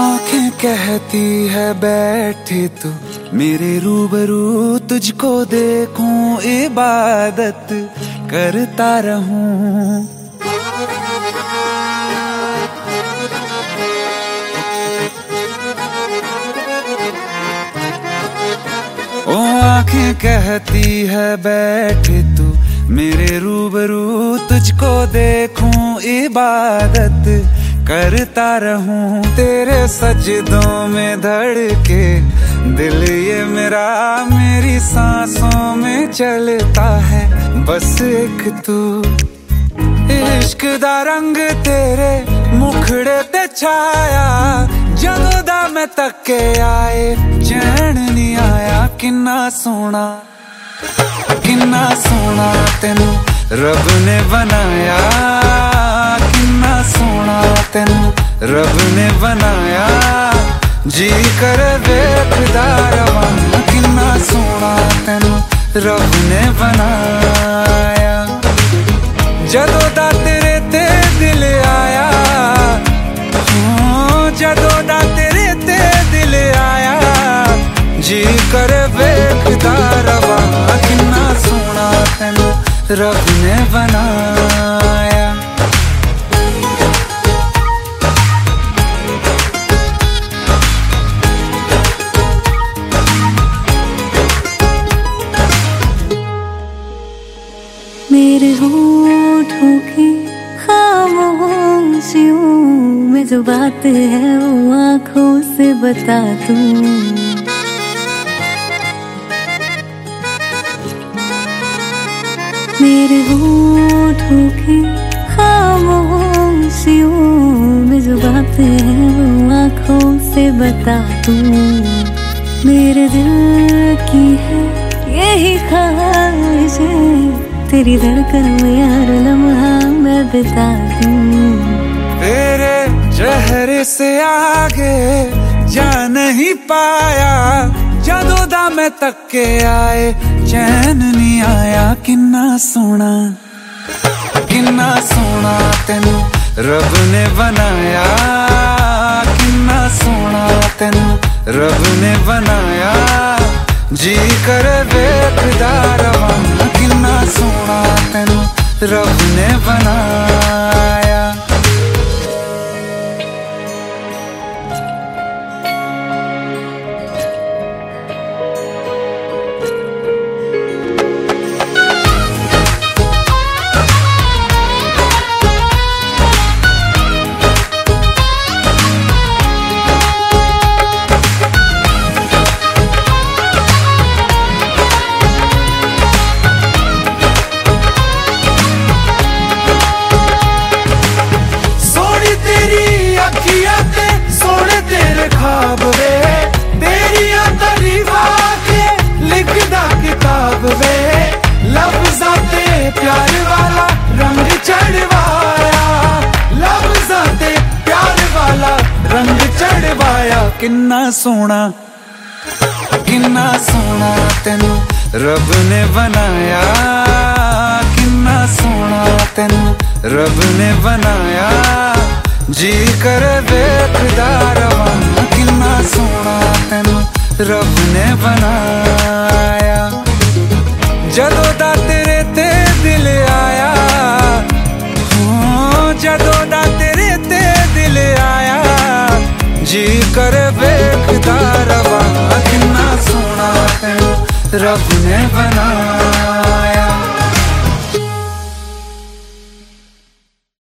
आंखें कहती है बैठे तू मेरे रूबरू, तुझको देखूं इबादत करता रहूं। ओ आंखें कहती है बैठे तू मेरे रूबरू, तुझको देखूं इबादत करता रहूं। तेरे सजदों में धड़के दिल ये मेरा, मेरी सांसों में चलता है बस एक तू। इश्क दा रंग तेरे मुखड़े ते छाया, जदों दा मैं तके आए चैन नहीं आया। किन्ना सोना तेनू रब ने बनाया, किन्ना सोना तेनू रब ने बनाया। जी कर वेखदा रवां, किन्ना सोना तेनू रब ने बनाया। जदों दा तेरे ते दिल आया, जदों दा तेरे ते दिल आया। जी कर वेखदा रवां, किन्ना सोना तेनू रब ने बनाया। मेरे होठों की खामोशियों में जो बात है वो आँखों से बता दूं। मेरे होठों की खामोशियों में जो बात है वो आँखों से बता दूं। मेरे दिल की है यही ख्वाहिशें, तेरी धड़कन में हर लम्हा मैं बिता दूं। तेरे चेहरे से आगे जा नहीं पाया, जदों दा मैं तके आए चैन नहीं आया। किन्ना सोना तेनू रब ने बनाया, किन्ना सोना तेनू रब ने बनाया। जी कर वेखदा रवां, किन्ना सोना तेनू रब ने बनाया। सोने तेरे ख्वाब वे, तेरिया तारीफां के लिखदा किताब वे। लफ्ज़ां ते प्यार वाला रंग चढ़वाया, लफ्ज़ां ते प्यार वाला रंग चढ़वाया। किन्ना सोना तेनू रब ने बनाया, किन्ना सोना तेनू रब ने बनाया। जी कर वेखदा रवां, किन्ना सोना तेनू रब ने बनाया। जदों दा तेरे ते दिल आया, जदों दा तेरे ते दिल आया। जी कर वेखदा रवां, किन्ना सोना तेनू रब ने बनाया।